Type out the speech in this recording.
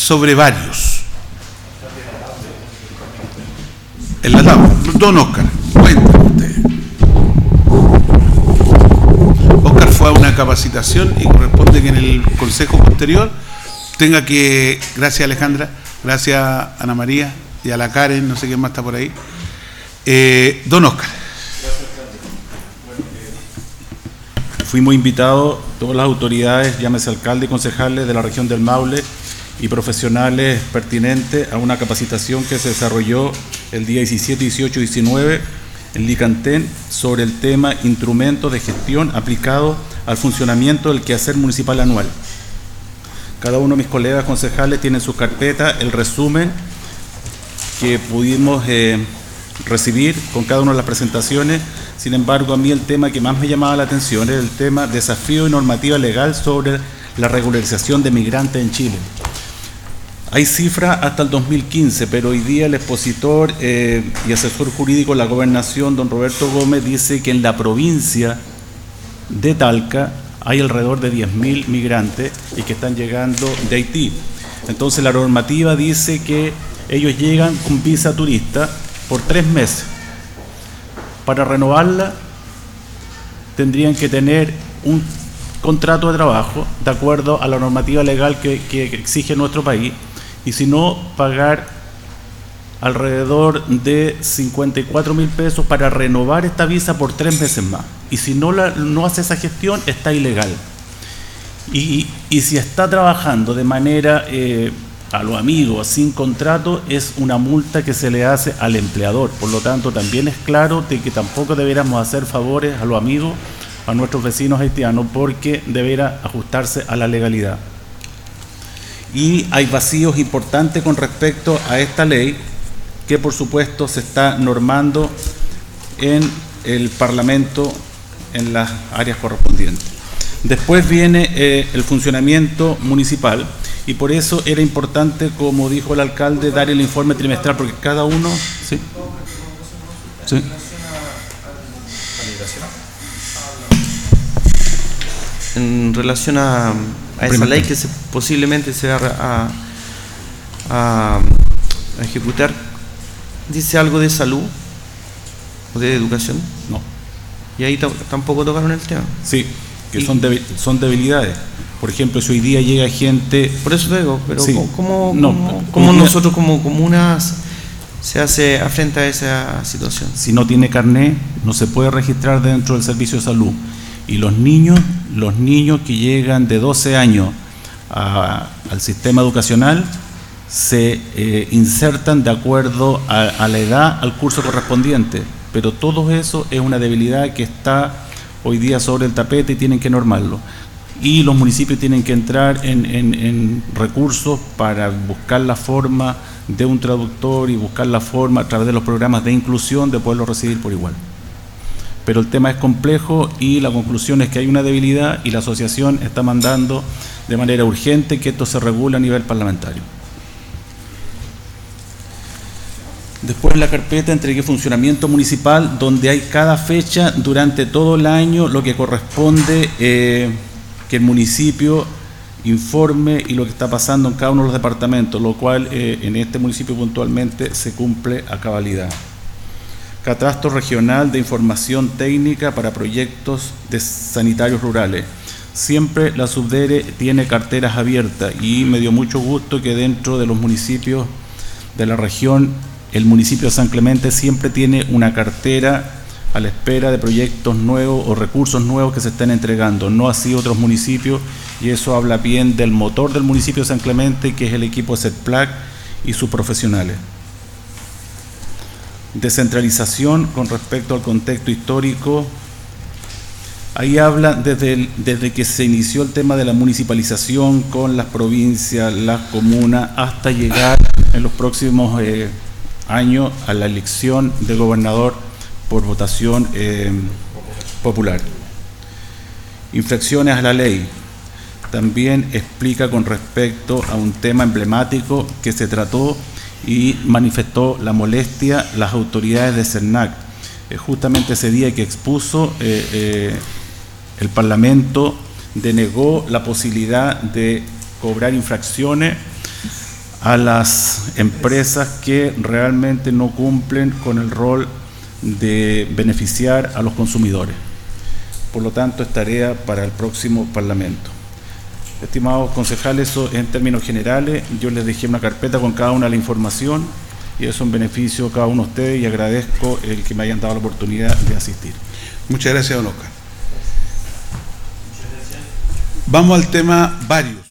sobre varios. En la tabla. Don Oscar, cuéntame usted. Oscar fue a una capacitación y corresponde que en el consejo posterior tenga que, gracias Alejandra, gracias Ana María y a la Karen, no sé quién más está por ahí. Don Oscar. Fuimos invitados todas las autoridades, llámese alcalde y concejales de la región del Maule y profesionales pertinentes a una capacitación que se desarrolló el día 17, 18 y 19 en Licantén sobre el tema instrumentos de gestión aplicados al funcionamiento del quehacer municipal anual. Cada uno de mis colegas concejales tiene en su carpeta el resumen que pudimos recibir con cada una de las presentaciones. Sin embargo, a mí el tema que más me llamaba la atención era el tema desafío y normativa legal sobre la regularización de migrantes en Chile. Hay cifras hasta el 2015, pero hoy día el expositor y asesor jurídico de la Gobernación, don Roberto Gómez, dice que en la provincia de Talca hay alrededor de 10.000 migrantes y que están llegando de Haití. Entonces la normativa dice que ellos llegan con visa turista por 3 meses. Para renovarla tendrían que tener un contrato de trabajo de acuerdo a la normativa legal que exige nuestro país, y si no, pagar alrededor de 54.000 pesos para renovar esta visa por 3 meses más. Y si no hace esa gestión, está ilegal. Y si está trabajando de manera a los amigos, sin contrato, es una multa que se le hace al empleador. Por lo tanto, también es claro de que tampoco deberíamos hacer favores a los amigos, a nuestros vecinos haitianos, porque deberá ajustarse a la legalidad. Y hay vacíos importantes con respecto a esta ley, que por supuesto se está normando en el Parlamento en las áreas correspondientes. Después viene el funcionamiento municipal, y por eso era importante, como dijo el alcalde, dar el informe trimestral, porque cada uno... ¿Sí? ¿Sí? En relación a esa ley que posiblemente se va a ejecutar, ¿dice algo de salud o de educación? No. ¿Y ahí tampoco tocaron el tema? Sí, que son debilidades. Por ejemplo, si hoy día llega gente... Por eso te digo, pero sí. ¿Cómo nosotros como comunas se hace frente a esa situación? Si no tiene carné, no se puede registrar dentro del servicio de salud. Y los niños que llegan de 12 años al sistema educacional se insertan de acuerdo a la edad, al curso correspondiente. Pero todo eso es una debilidad que está hoy día sobre el tapete y tienen que normarlo. Y los municipios tienen que entrar en recursos para buscar la forma de un traductor y buscar la forma a través de los programas de inclusión de poderlo recibir por igual. Pero el tema es complejo y la conclusión es que hay una debilidad y la asociación está mandando de manera urgente que esto se regule a nivel parlamentario. Después en la carpeta entregué funcionamiento municipal, donde hay cada fecha durante todo el año lo que corresponde que el municipio informe y lo que está pasando en cada uno de los departamentos, lo cual en este municipio puntualmente se cumple a cabalidad. Catastro regional de información técnica para proyectos de sanitarios rurales. Siempre la Subdere tiene carteras abiertas y me dio mucho gusto que dentro de los municipios de la región, el municipio de San Clemente siempre tiene una cartera a la espera de proyectos nuevos o recursos nuevos que se estén entregando, no así otros municipios, y eso habla bien del motor del municipio de San Clemente, que es el equipo de CETPLAC y sus profesionales. Descentralización con respecto al contexto histórico. Ahí habla desde que se inició el tema de la municipalización con las provincias, las comunas, hasta llegar en los próximos años a la elección de gobernador por votación popular. Infracciones a la ley. También explica con respecto a un tema emblemático que se trató y manifestó la molestia las autoridades de CERNAC. Justamente ese día que expuso, el Parlamento denegó la posibilidad de cobrar infracciones a las empresas que realmente no cumplen con el rol de beneficiar a los consumidores. Por lo tanto, es tarea para el próximo Parlamento. Estimados concejales, eso en términos generales. Yo les dejé una carpeta con cada una de la información y eso en beneficio de cada uno de ustedes, y agradezco el que me hayan dado la oportunidad de asistir. Muchas gracias, don Oscar. Vamos al tema varios.